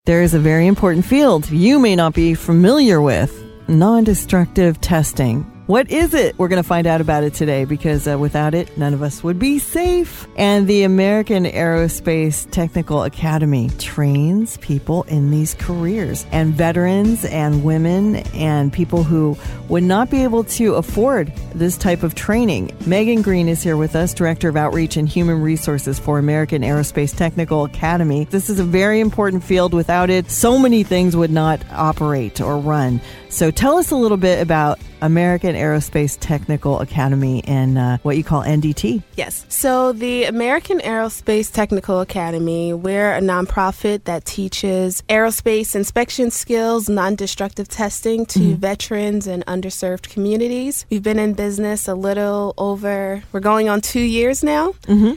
There is a very important field you may not be familiar with: non-destructive testing. What is it? We're going to find out about it today, because without it, none of us would be safe. And the American Aerospace Technical Academy trains people in these careers, and veterans and women and people who would not be able to afford this type of training. Megan Green is here with us, Director of Outreach and Human Resources for American Aerospace Technical Academy. This is a very important field. Without it, so many things would not operate or run. So tell us a little bit about American Aerospace Technical Academy and what you call NDT. Yes. So the American Aerospace Technical Academy, we're a nonprofit that teaches aerospace inspection skills, non-destructive testing to veterans and underserved communities. We've been in business we're going on 2 years now.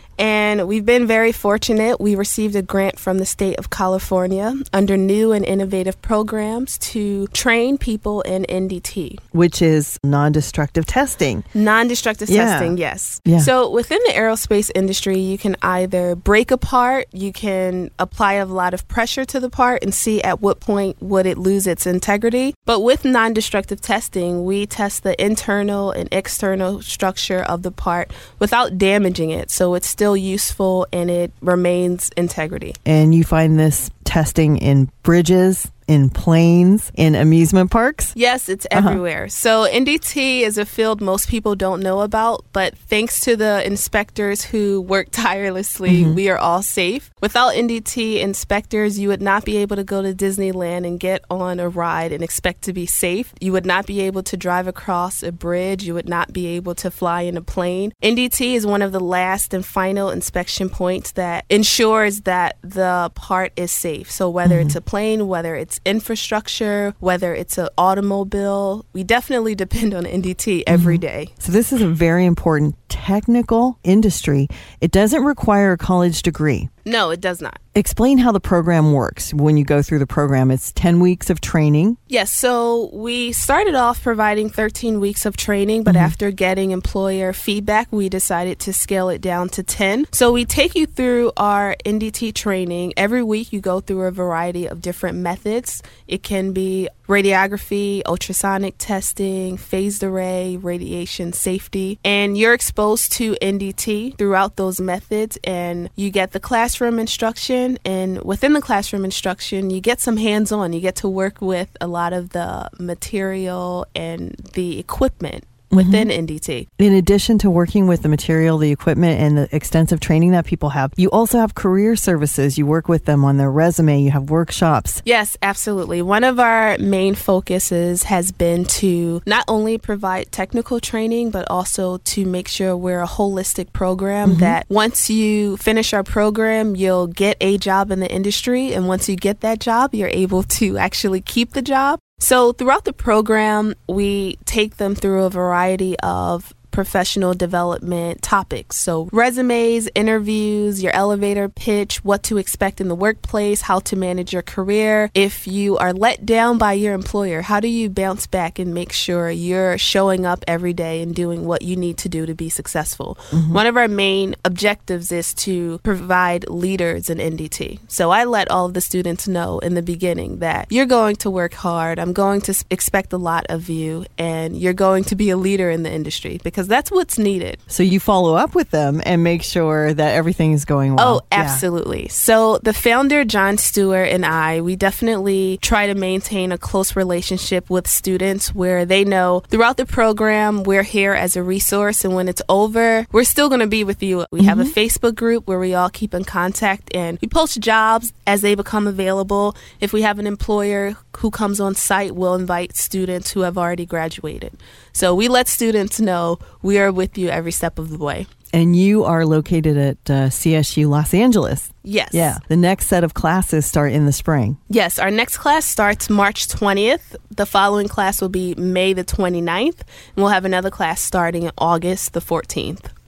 And we've been very fortunate. We received a grant from the state of California under new and innovative programs to train people in NDT, which is non-destructive testing. Non-destructive testing, yes. Yeah. So within the aerospace industry, you can either break a part, you can apply a lot of pressure to the part and see at what point would it lose its integrity. But with non-destructive testing, we test the internal and external structure of the part without damaging it. So it's still useful and it remains integrity. And you find this testing in bridges, in planes, in amusement parks? Yes, it's everywhere. So NDT is a field most people don't know about, but thanks to the inspectors who work tirelessly, we are all safe. Without NDT inspectors, you would not be able to go to Disneyland and get on a ride and expect to be safe. You would not be able to drive across a bridge. You would not be able to fly in a plane. NDT is one of the last and final inspection points that ensures that the part is safe. So whether it's a plane, whether it's infrastructure, whether it's an automobile, we definitely depend on NDT every day. So this is a very important technical industry. It doesn't require a college degree. No, it does not. Explain how the program works. When you go through the program, it's 10 weeks of training. Yes, so we started off providing 13 weeks of training, but after getting employer feedback, we decided to scale it down to 10. So we take you through our NDT training. Every week you go through a variety of different methods. It can be radiography, ultrasonic testing, phased array, radiation safety, and you're exposed to NDT throughout those methods, and you get the classroom instruction, and within the classroom instruction, you get some hands-on. You get to work with a lot of the material and the equipment within NDT. In addition to working with the material, the equipment, and the extensive training that people have, you also have career services. You work with them on their resume. You have workshops. Yes, absolutely. One of our main focuses has been to not only provide technical training, but also to make sure we're a holistic program that once you finish our program, you'll get a job in the industry. And once you get that job, you're able to actually keep the job. So throughout the program, we take them through a variety of professional development topics. So resumes, interviews, your elevator pitch, what to expect in the workplace, how to manage your career. If you are let down by your employer, how do you bounce back and make sure you're showing up every day and doing what you need to do to be successful? One of our main objectives is to provide leaders in NDT. So I let all of the students know in the beginning that you're going to work hard. I'm going to expect a lot of you, and you're going to be a leader in the industry, because that's what's needed. So you follow up with them and make sure that everything is going well. Oh, absolutely. So the founder, John Stewart, and I, we definitely try to maintain a close relationship with students where they know throughout the program, we're here as a resource. And when it's over, we're still going to be with you. We have a Facebook group where we all keep in contact, and we post jobs as they become available. If we have an employer who comes on site, we'll invite students who have already graduated. So we let students know we are with you every step of the way. And you are located at CSU Los Angeles. Yes. Yeah. The next set of classes start in the spring. Yes. Our next class starts March 20th. The following class will be May the 29th. And we'll have another class starting in August the 14th.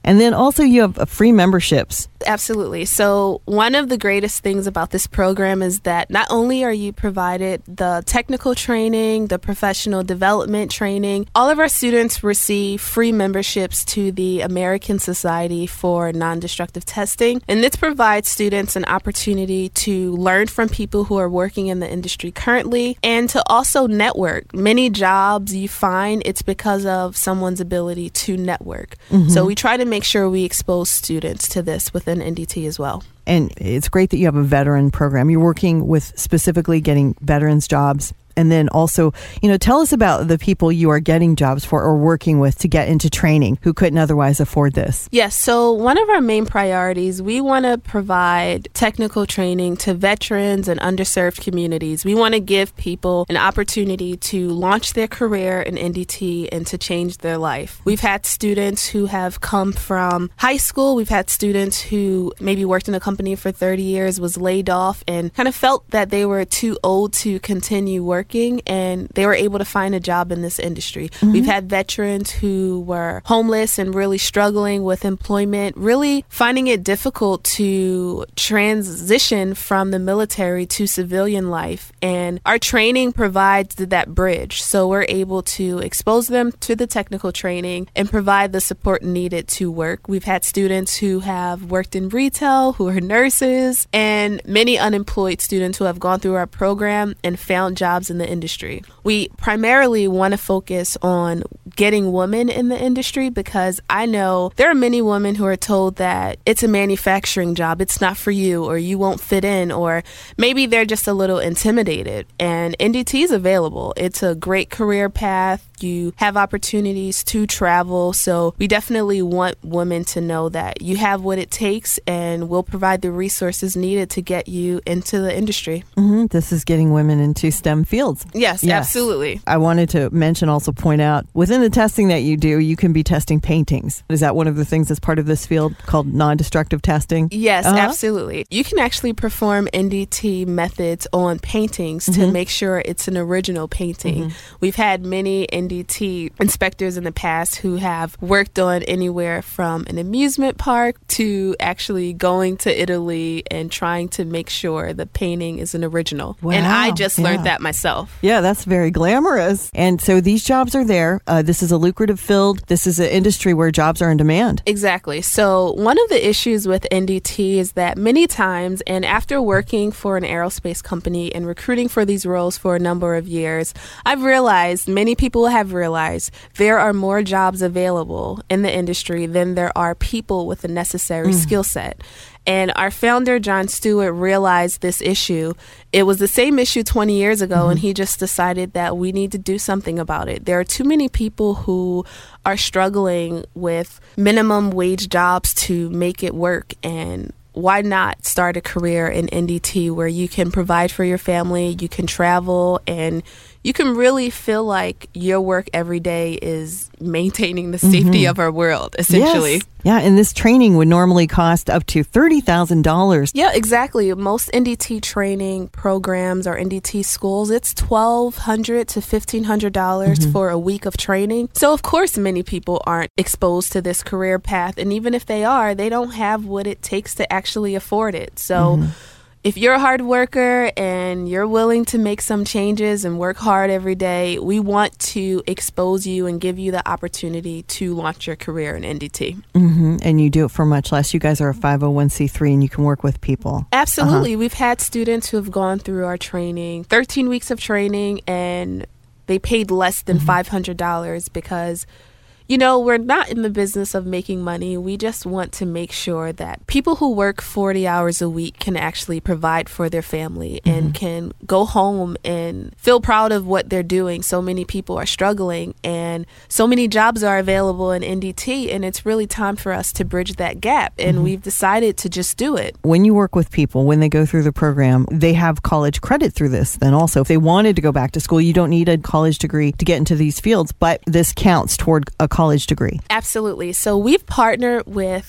And then also you have free memberships. Absolutely. So one of the greatest things about this program is that not only are you provided the technical training, the professional development training, all of our students receive free memberships to the American Society for Non-Destructive Testing. And this provides students an opportunity to learn from people who are working in the industry currently and to also network. Many jobs you find it's because of someone's ability to network. So we try to make sure we expose students to this within NDT as well. And it's great that you have a veteran program. You're working with specifically getting veterans jobs. And then also, tell us about the people you are getting jobs for or working with to get into training who couldn't otherwise afford this. Yes. So one of our main priorities, we want to provide technical training to veterans and underserved communities. We want to give people an opportunity to launch their career in NDT and to change their life. We've had students who have come from high school. We've had students who maybe worked in a company for 30 years, was laid off, and kind of felt that they were too old to continue working. And they were able to find a job in this industry. We've had veterans who were homeless and really struggling with employment, really finding it difficult to transition from the military to civilian life. And our training provides that bridge. So we're able to expose them to the technical training and provide the support needed to work. We've had students who have worked in retail, who are nurses, and many unemployed students who have gone through our program and found jobs in the industry. We primarily want to focus on getting women in the industry because I know there are many women who are told that it's a manufacturing job, it's not for you, or you won't fit in, or maybe they're just a little intimidated. And NDT is available. It's a great career path. You have opportunities to travel. So we definitely want women to know that you have what it takes and we'll provide the resources needed to get you into the industry. This is getting women into STEM fields. Yes, absolutely. I wanted to point out, within the testing that you do, you can be testing paintings. Is that one of the things that's part of this field called non-destructive testing? Yes, absolutely. You can actually perform NDT methods on paintings to make sure it's an original painting. We've had many NDT inspectors in the past who have worked on anywhere from an amusement park to actually going to Italy and trying to make sure the painting is an original. Wow. And I just learned that myself. Yeah, that's very glamorous. And so these jobs are there. This is a lucrative field. This is an industry where jobs are in demand. Exactly. So one of the issues with NDT is that many times, and after working for an aerospace company and recruiting for these roles for a number of years, I've realized, many people have realized, there are more jobs available in the industry than there are people with the necessary skill set. And our founder, John Stewart, realized this issue. It was the same issue 20 years ago, and he just decided that we need to do something about it. There are too many people who are struggling with minimum wage jobs to make it work, and why not start a career in NDT where you can provide for your family, you can travel, and you can really feel like your work every day is maintaining the safety of our world, essentially. Yes. Yeah, and this training would normally cost up to $30,000. Yeah, exactly. Most NDT training programs or NDT schools, it's $1,200 to $1,500 for a week of training. So, of course, many people aren't exposed to this career path. And even if they are, they don't have what it takes to actually afford it. So, if you're a hard worker and you're willing to make some changes and work hard every day, we want to expose you and give you the opportunity to launch your career in NDT. And you do it for much less. You guys are a 501c3 and you can work with people. Absolutely. We've had students who have gone through our training, 13 weeks of training, and they paid less than $500 because, you know, we're not in the business of making money. We just want to make sure that people who work 40 hours a week can actually provide for their family and can go home and feel proud of what they're doing. So many people are struggling and so many jobs are available in NDT, and it's really time for us to bridge that gap. And we've decided to just do it. When you work with people, when they go through the program, they have college credit through this. Then also, if they wanted to go back to school, you don't need a college degree to get into these fields, but this counts toward a college degree. Absolutely. So we've partnered with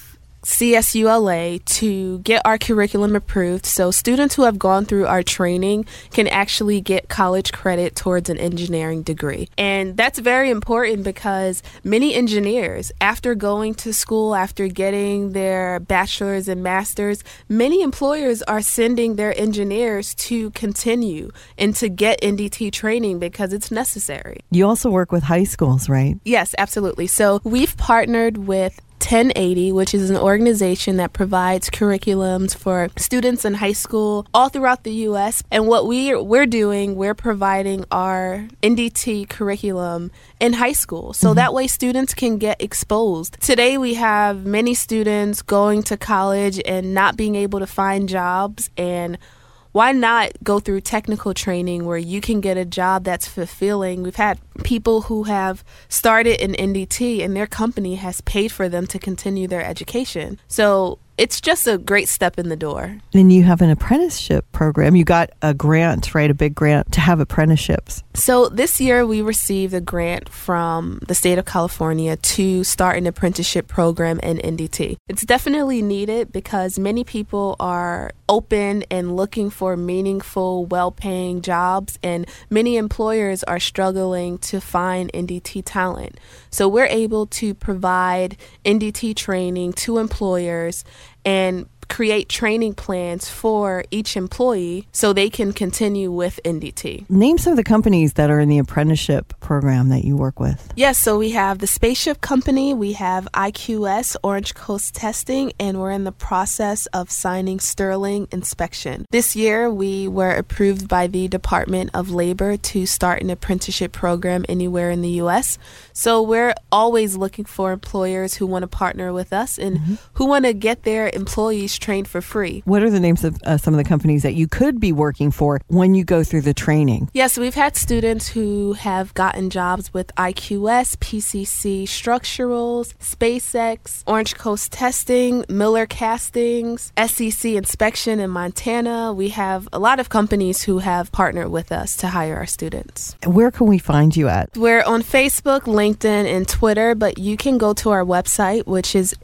CSULA to get our curriculum approved so students who have gone through our training can actually get college credit towards an engineering degree. And that's very important because many engineers, after going to school, after getting their bachelor's and master's, many employers are sending their engineers to continue and to get NDT training because it's necessary. You also work with high schools, right? Yes, absolutely. So we've partnered with 1080, which is an organization that provides curriculums for students in high school all throughout the U.S. And what we're doing, we're providing our NDT curriculum in high school. So that way students can get exposed. Today we have many students going to college and not being able to find jobs, and why not go through technical training where you can get a job that's fulfilling? We've had people who have started in NDT and their company has paid for them to continue their education. So it's just a great step in the door. And you have an apprenticeship program. You got a grant, right? A big grant to have apprenticeships. So this year we received a grant from the state of California to start an apprenticeship program in NDT. It's definitely needed because many people are open and looking for meaningful, well-paying jobs, and many employers are struggling to find NDT talent. So we're able to provide NDT training to employers and create training plans for each employee so they can continue with NDT. Name some of the companies that are in the apprenticeship program that you work with. Yes, so we have the Spaceship Company, we have IQS, Orange Coast Testing, and we're in the process of signing Sterling Inspection. This year, we were approved by the Department of Labor to start an apprenticeship program anywhere in the U.S. So we're always looking for employers who want to partner with us and who want to get their employees trained for free. What are the names of some of the companies that you could be working for when you go through the training? Yes, we've had students who have gotten jobs with IQS, PCC Structurals, SpaceX, Orange Coast Testing, Miller Castings, SEC Inspection in Montana. We have a lot of companies who have partnered with us to hire our students. Where can we find you at? We're on Facebook, LinkedIn, and Twitter, but you can go to our website, which is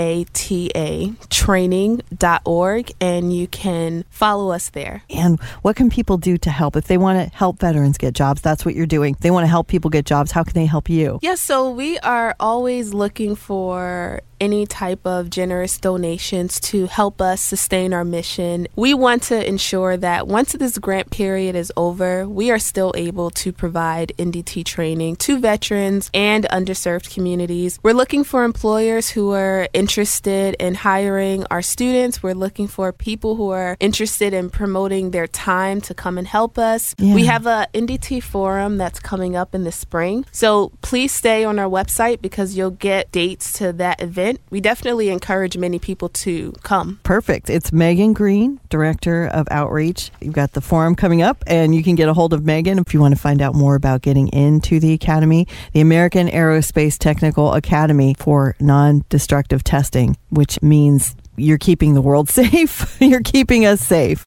aatatraining.org, and you can follow us there. And what can people do to help? If they want to help veterans get jobs, that's what you're doing. If they want to help people get jobs, how can they help you? Yes, so we are always looking for any type of generous donations to help us sustain our mission. We want to ensure that once this grant period is over, we are still able to provide NDT training to veterans and underserved communities. We're looking for employers who are interested in hiring our students. We're looking for people who are interested in promoting their time to come and help us. Yeah. We have a NDT forum that's coming up in the spring. So please stay on our website because you'll get dates to that event. We definitely encourage many people to come. Perfect. It's Megan Green, Director of Outreach. You've got the forum coming up, and you can get a hold of Megan if you want to find out more about getting into the Academy, the American Aerospace Technical Academy for Non-Destructive Testing, which means you're keeping the world safe. You're keeping us safe.